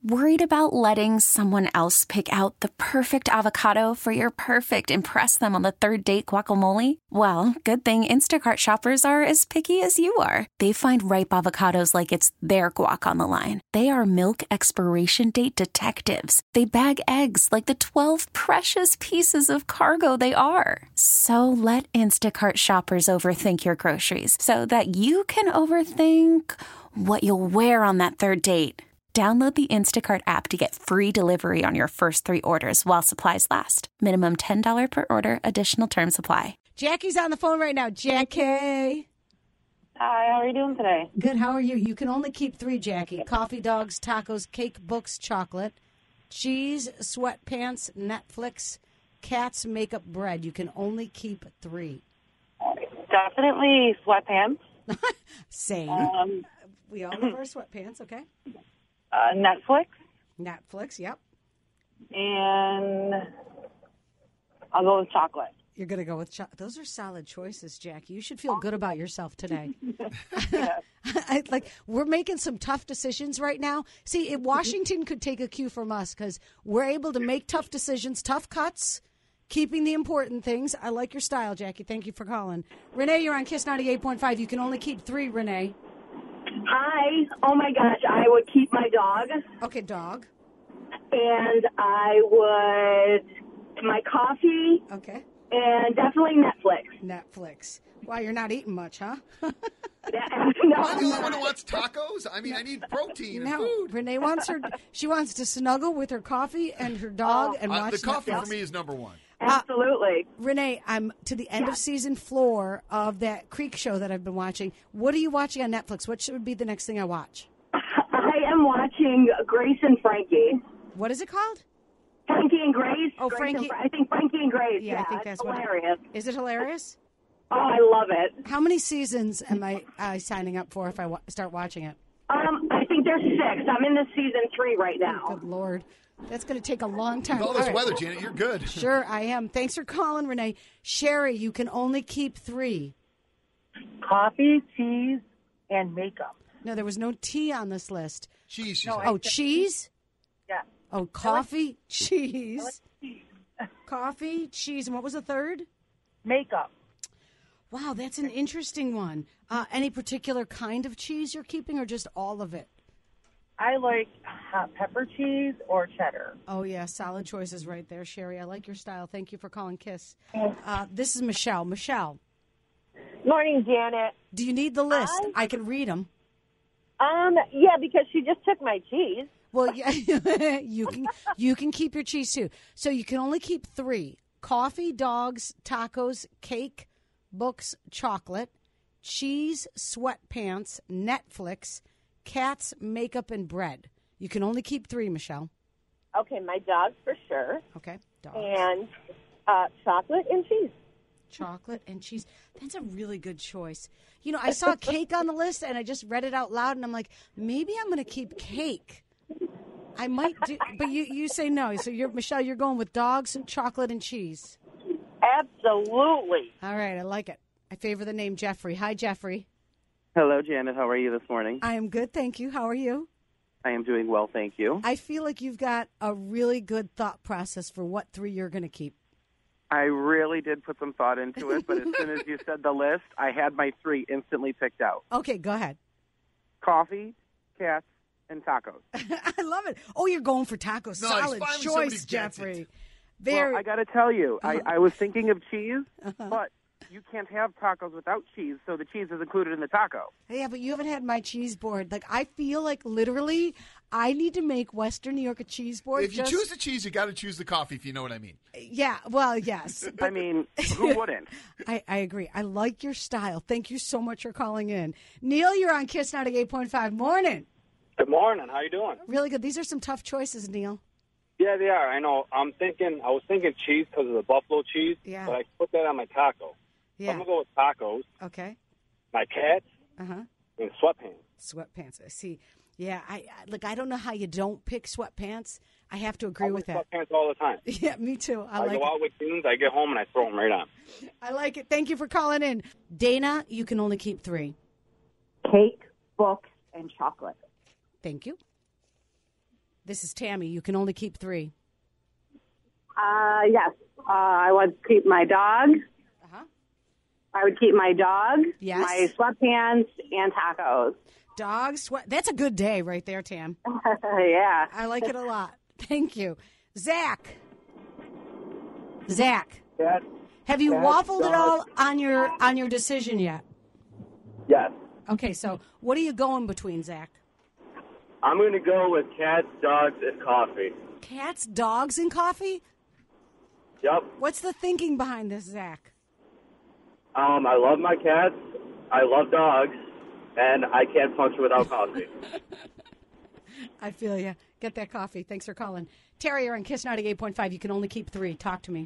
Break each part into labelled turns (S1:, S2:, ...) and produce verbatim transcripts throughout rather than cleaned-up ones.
S1: Worried about letting someone else pick out the perfect avocado for your perfect impress them on the third date guacamole? Well, good thing Instacart shoppers are as picky as you are. They find ripe avocados like it's their guac on the line. They are milk expiration date detectives. They bag eggs like the twelve precious pieces of cargo they are. So let Instacart shoppers overthink your groceries so that you can overthink what you'll wear on that third date. Download the Instacart app to get free delivery on your first three orders while supplies last. Minimum ten dollars per order. Additional terms apply.
S2: Jackie's on the phone right now. Jackie.
S3: Hi, how are you doing today?
S2: Good, how are you? You can only keep three, Jackie. Coffee, dogs, tacos, cake, books, chocolate, cheese, sweatpants, Netflix, cats, makeup, bread. You can only keep three.
S3: Definitely sweatpants.
S2: Same.
S3: Um,
S2: we all love our sweatpants, okay?
S3: uh, Netflix.
S2: Netflix, yep.
S3: And I'll go with chocolate.
S2: You're going to go with chocolate. Those are solid choices, Jackie. You should feel good about yourself today. I, like, we're making some tough decisions right now. See, if Washington could take a cue from us because we're able to make tough decisions, tough cuts, keeping the important things. I like your style, Jackie. Thank you for calling. Renee, you're on Kiss ninety-eight point five. You can only keep three, Renee.
S4: Hi. Oh, my gosh. I would keep my dog.
S2: Okay, dog.
S4: And I would my coffee.
S2: Okay.
S4: And definitely Netflix.
S2: Netflix. Wow, you're not eating much, huh?
S4: no,
S5: Am I the only one who wants tacos? I mean, I need protein and
S2: no,
S5: food.
S2: Renee wants her. She wants to snuggle with her coffee and her dog and
S5: Uh,
S2: watch
S5: the coffee
S2: Netflix.
S5: for me is number one.
S4: Absolutely.
S2: Uh, Renee, I'm to the end of season four of that Creek show that I've been watching. What are you watching on Netflix? What should be the next thing I watch?
S4: I am watching Grace and Frankie.
S2: What is it called?
S4: Frankie and Grace.
S2: Oh,
S4: Grace
S2: Frankie.
S4: And Fra- I think Frankie and Grace.
S2: Yeah,
S4: Yeah,
S2: I think
S4: it's
S2: that's what it-
S4: hilarious.
S2: Is it hilarious?
S4: Oh, I love it.
S2: How many seasons am I uh, signing up for if I wa- start watching it?
S4: Um, I think there's six. I'm in the season three right now.
S2: Good Lord. That's going to take a long time.
S5: With all this
S2: right.
S5: weather, Janet, you're good.
S2: Sure, I am. Thanks for calling, Renee. Sherry, you can only keep three.
S6: Coffee, cheese, and makeup.
S2: No, there was no tea on this list.
S5: Cheese, she
S6: No,
S5: said.
S6: I
S2: Oh, cheese?
S6: Yeah.
S2: Oh, coffee, cheese.
S6: I like cheese.
S2: Coffee, cheese, and what was the third?
S6: Makeup.
S2: Wow, that's an interesting one. Uh, any particular kind of cheese you're keeping or just all of it?
S6: I like hot pepper cheese or cheddar.
S2: Oh, yeah, solid choices right there, Sherry. I like your style. Thank you for calling Kiss. Uh, this is Michelle. Michelle,
S7: Morning, Janet.
S2: do you need the list?
S7: I-
S2: I can read them.
S7: Um, yeah, because she just took my cheese.
S2: Well, yeah, you can you can keep your cheese too. So you can only keep three: coffee, dogs, tacos, cake, books, chocolate, cheese, sweatpants, Netflix, cats, makeup, and bread. You can only keep three, Michelle.
S7: Okay, my dogs for sure,
S2: Okay, dogs,
S7: and uh, chocolate and cheese.
S2: chocolate, and cheese. That's a really good choice. You know, I saw cake on the list, and I just read it out loud, and I'm like, maybe I'm going to keep cake. I might do, but you, you say no. So you're Michelle. You're going with dogs, chocolate, and cheese.
S7: Absolutely.
S2: All right, I like it. I favor the name Jeffrey. Hi, Jeffrey.
S8: Hello, Janet. How are you this morning?
S2: I am good, thank you. How are you?
S8: I am doing well, thank you.
S2: I feel like you've got a really good thought process for what three you're going to keep.
S8: I really did put some thought into it, but as soon as you said the list, I had my three instantly picked out.
S2: Okay, go ahead.
S8: Coffee, cats, and tacos.
S2: I love it. Oh, you're going for tacos.
S5: Nice.
S2: Solid
S5: Finally somebody
S2: choice,
S5: gets
S2: Jeffrey.
S5: it.
S2: Very.
S8: Well, I got to tell you,
S2: Uh-huh.
S8: I, I was thinking of cheese,
S2: Uh-huh.
S8: but you can't have tacos without cheese, so the cheese is included in the taco.
S2: Yeah, but you haven't had my cheese board. Like, I feel like literally I need to make Western New York a cheese board.
S5: If you
S2: just-
S5: choose the cheese, you got to choose the coffee, if you know what I mean.
S2: Yeah, well, yes.
S8: I mean, who wouldn't?
S2: I, I agree. I like your style. Thank you so much for calling in. Neil, you're on Kiss ninety-eight point five. Morning.
S9: Good morning. How you doing?
S2: Really good. These are some tough choices, Neil.
S9: Yeah, they are. I know. I'm thinking. I was thinking cheese because of the buffalo cheese.
S2: Yeah.
S9: But I put that on my taco.
S2: Yeah.
S9: I'm gonna go with tacos,
S2: Okay.
S9: my cats,
S2: Uh-huh.
S9: and sweatpants.
S2: Sweatpants. I see. Yeah, I, I look, I don't know how you don't pick sweatpants. I have to agree
S9: I
S2: with
S9: wear
S2: that.
S9: sweatpants all the time.
S2: Yeah, me too. I,
S9: I,
S2: like
S9: go
S2: it.
S9: out with tunes. I get home and I throw them right on.
S2: I like it. Thank you for calling in. Dana, you can only keep three.
S10: Cake, books, and chocolate.
S2: Thank you. This is Tammy. You can only keep three.
S7: Uh, yes. Uh, I would keep my dog.
S2: Uh-huh.
S7: I would keep my dog,
S2: Yes.
S7: my sweatpants, and tacos.
S2: Dog sweat. That's a good day right there, Tam.
S7: Yeah.
S2: I like it a lot. Thank you. Zach. Zach.
S10: Cat.
S2: Have you
S10: Cat,
S2: waffled at
S10: dog.
S2: all on your on your decision yet?
S10: Yes.
S2: Okay, so what are you going between, Zach?
S10: I'm going to go with cats, dogs, and coffee.
S2: Cats, dogs, and coffee?
S10: Yep.
S2: What's the thinking behind this, Zach?
S10: Um, I love my cats. I love dogs. And I can't function without coffee.
S2: I feel you. Get that coffee. Thanks for calling. Terry, you're on Kiss ninety-eight point five. You can only keep three. Talk to me.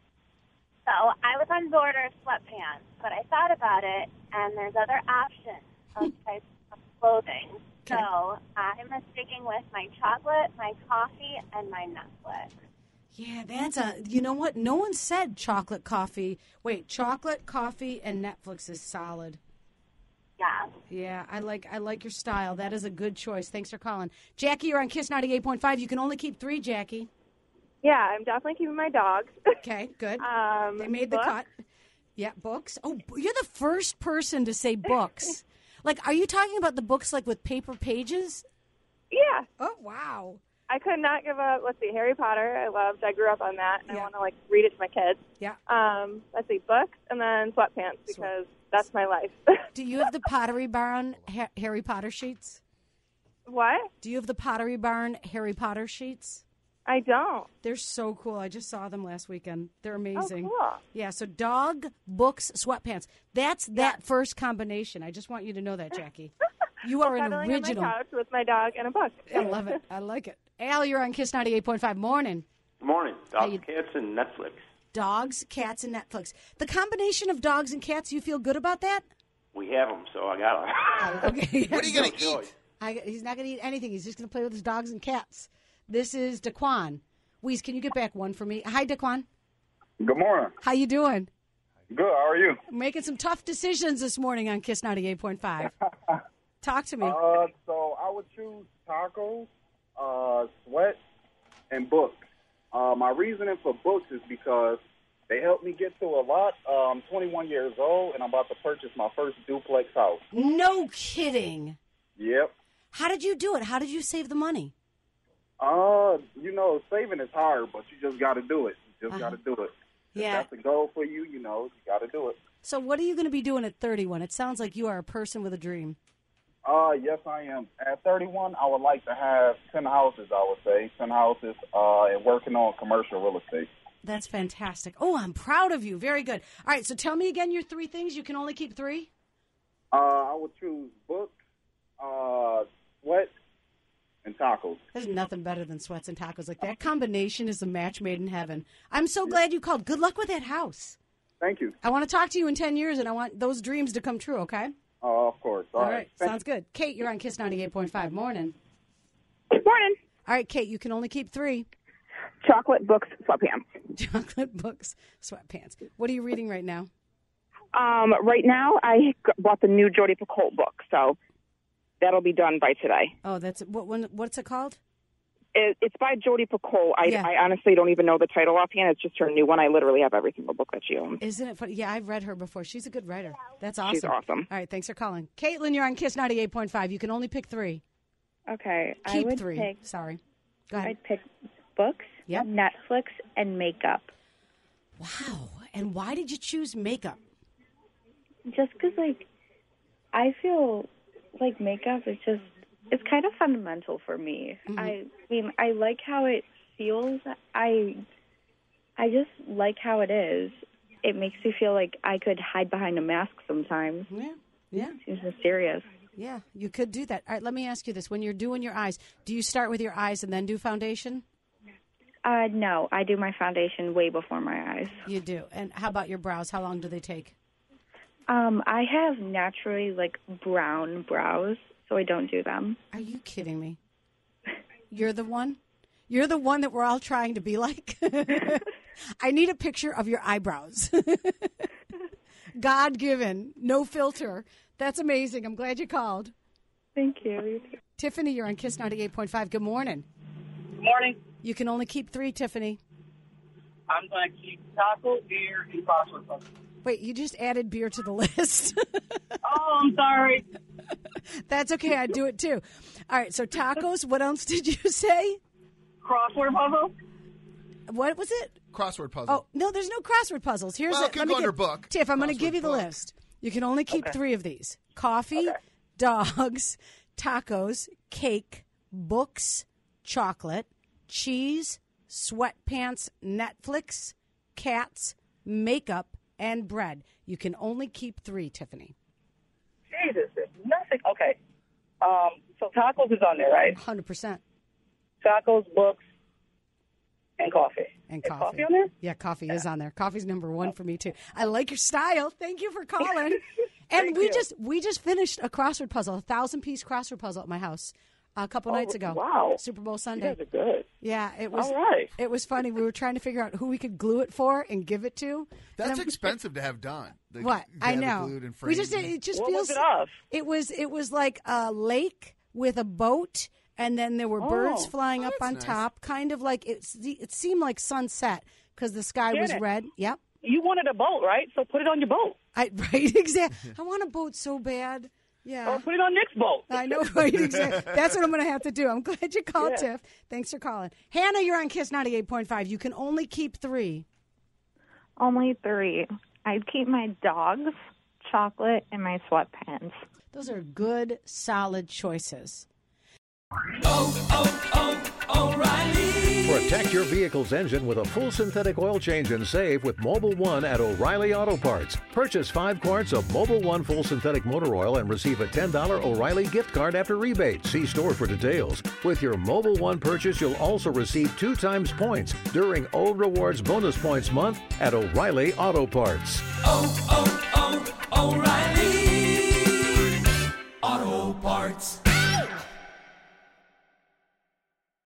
S11: So I was on board of sweatpants, but I thought about it, and there's other options of types of clothing.
S2: Okay.
S11: So I'm sticking with my chocolate, my coffee, and my Netflix.
S2: Yeah, that's a, you know what? No one said chocolate, coffee. Wait, chocolate, coffee, and Netflix is solid.
S11: Yeah.
S2: Yeah, I like I like your style. That is a good choice. Thanks for calling. Jackie, you're on Kiss ninety-eight point five. You can only keep three, Jackie.
S12: Yeah, I'm definitely keeping my dog.
S2: Okay, good.
S12: Um,
S2: they made the
S12: books.
S2: cut. Yeah, books. Oh, you're the first person to say books. Like, are you talking about the books like with paper pages?
S12: Yeah.
S2: Oh, wow.
S12: I could not give up, let's see, Harry Potter. I loved, I grew up on that, and
S2: Yeah.
S12: I want to, like, read it to my kids.
S2: Yeah.
S12: Um, let's see, books, and then sweatpants, because that's my life.
S2: Do you have the Pottery Barn ha- Harry Potter sheets?
S12: What?
S2: Do you have the Pottery Barn Harry Potter sheets?
S12: I don't.
S2: They're so cool. I just saw them last weekend. They're amazing.
S12: Oh, cool.
S2: Yeah, so dog, books, sweatpants. That's that first combination. I just want you to know that, Jackie. You are an
S12: Cuddling
S2: original.
S12: on my couch with my dog and a book.
S2: I love it. I like it. Al, you're on Kiss ninety-eight point five. Morning.
S13: Good morning.
S2: How
S13: Dogs,
S2: you-
S13: cats, and Netflix.
S2: Dogs, cats, and Netflix. The combination of dogs and cats, you feel good about that?
S13: We have them, so I got them.
S2: Okay.
S5: What are you going to eat?
S2: I, he's not going to eat anything. He's just going to play with his dogs and cats. This is Daquan. Weez, can you get back one for me? Hi, Daquan.
S14: Good morning.
S2: How you doing?
S14: Good. How are you?
S2: Making some tough decisions this morning on Kiss ninety-eight point five. Talk to me.
S14: Uh, so I would choose tacos, uh, sweat, and books. Uh, my reasoning for books is because they help me get through a lot. Uh, I'm twenty-one years old, and I'm about to purchase my first duplex house.
S2: No kidding.
S14: Yep.
S2: How did you do it? How did you save the money?
S14: Uh, you know, saving is hard, but you just got to do it. You just
S2: Uh-huh.
S14: got to do it. If
S2: Yeah.
S14: that's a goal for you, you know, you got to do it.
S2: So what are you going to be doing at thirty-one? It sounds like you are a person with a dream.
S14: Uh, yes, I am. At thirty-one, I would like to have ten houses, I would say. ten houses, uh, and working on commercial real estate.
S2: That's fantastic. Oh, I'm proud of you. Very good. All right, so tell me again your three things. You can only keep three?
S14: Uh, I would choose books, uh, sweat, and tacos.
S2: There's nothing better than sweats and tacos. Like, that combination is a match made in heaven. I'm so glad you called. Good luck with that house.
S14: Thank you.
S2: I want to talk to you in ten years, and I want those dreams to come true, okay?
S14: Uh, of course. All,
S2: All
S14: right.
S2: right.
S14: Thank
S2: Sounds good. Kate, you're on Kiss ninety-eight point five. Morning.
S12: Morning.
S2: All right, Kate, you can only keep three.
S12: Chocolate, books, sweatpants.
S2: Chocolate, books, sweatpants. What are you reading right now?
S15: Um, right now, I g- bought the new Jodi Picoult book, so that'll be done by today.
S2: Oh, that's what? When, what's it called?
S15: It, it's by Jodi Picoult. I,
S2: Yeah.
S15: I honestly don't even know the title offhand. It's just her new one. I literally have every single book that she owns.
S2: Isn't it funny? Yeah, I've read her before. She's a good writer. That's awesome.
S15: She's awesome.
S2: All right, thanks for calling. Caitlin, you're on Kiss ninety-eight point five. You can only pick three.
S16: Okay, I
S2: Keep
S16: would
S2: three.
S16: pick.
S2: Sorry. Go ahead.
S16: I'd pick books,
S2: Yep.
S16: Netflix, and makeup.
S2: Wow. And why did you choose makeup?
S16: Just because, like, I feel like makeup is just, it's kind of fundamental for me.
S2: Mm-hmm.
S16: I mean, I like how it feels. I, I just like how it is. It makes me feel like I could hide behind a mask sometimes.
S2: Yeah, yeah.
S16: Seems mysterious.
S2: Yeah, you could do that. All right, let me ask you this. When you're doing your eyes, do you start with your eyes and then do foundation?
S16: Uh, no, I do my foundation way before my eyes.
S2: You do. And how about your brows? How long do they take?
S16: Um, I have naturally, like, brown brows, so I don't do them.
S2: Are you kidding me? You're the one? You're the one that we're all trying to be like? I need a picture of your eyebrows. God-given, no filter. That's amazing. I'm glad you called.
S16: Thank you.
S2: Tiffany, you're on Kiss ninety-eight point five. Good morning.
S17: Good morning.
S2: You can only keep three, Tiffany.
S17: I'm going to keep taco, beer, and crossword puzzle.
S2: Wait, you just added beer to the list.
S17: Oh, I'm sorry.
S2: That's okay. I'd do it too. All right, so tacos. What else did you say?
S17: Crossword puzzle.
S2: What was it?
S5: Crossword puzzle.
S2: Oh, no, there's no crossword puzzles. Here's
S5: Well,
S2: it.
S5: it could
S2: Let me
S5: go under
S2: give-
S5: book.
S2: Tiff, I'm going to
S5: Crossword
S2: give you the
S5: book.
S2: list. You can only keep
S17: Okay.
S2: three of these. Coffee,
S17: Okay.
S2: dogs, tacos, cake, books, chocolate, cheese, sweatpants, Netflix, cats, makeup, and bread. You can only keep three, Tiffany.
S17: Jesus, there's nothing. Okay. Um, so tacos is on there, right?
S2: one hundred percent.
S17: Tacos, books, and coffee.
S2: And
S17: Is
S2: coffee.
S17: coffee on there?
S2: Yeah, coffee is on there. Coffee's number one for me too. I like your style. Thank you for calling. and we
S17: you.
S2: just we just finished a crossword puzzle, a thousand piece crossword puzzle at my house a couple
S17: Oh,
S2: nights ago.
S17: wow.
S2: Super Bowl
S17: You
S2: Sunday.
S17: guys are good.
S2: Yeah, it was.
S17: All right.
S2: It was funny. We were trying to figure out who we could glue it for and give it to.
S5: That's
S2: And then-
S5: expensive to have done. The-
S2: What
S5: to
S2: I
S5: have it
S2: know.
S5: glued and
S2: We just
S5: framed.
S2: it just
S17: What
S2: feels.
S17: was it of?
S2: It was it was like a lake with a boat, and then there were birds
S17: Oh.
S2: flying
S5: Oh,
S2: up
S5: that's
S2: on
S5: nice.
S2: top, kind of like it. It seemed like sunset because the sky was
S17: Janet.
S2: red. Yep.
S17: You wanted a boat, right? So put it on your boat.
S2: I right exactly. I want a boat so bad. Yeah.
S17: Or put it on Nick's boat.
S2: I know, right? Exactly. That's what I'm going to have to do. I'm glad you called,
S17: Yeah.
S2: Tiff. Thanks for calling. Hannah, you're on Kiss ninety-eight point five. You can only keep three.
S18: Only three. I'd keep my dogs, chocolate, and my sweatpants.
S2: Those are good, solid choices.
S19: Protect your vehicle's engine with a full synthetic oil change and save with Mobile One at O'Reilly Auto Parts. Purchase five quarts of Mobile One full synthetic motor oil and receive a ten dollars O'Reilly gift card after rebate. See store for details. With your Mobile One purchase, you'll also receive two times points during O Rewards Bonus Points Month at O'Reilly Auto Parts.
S20: Oh, oh, oh, O'Reilly Auto Parts.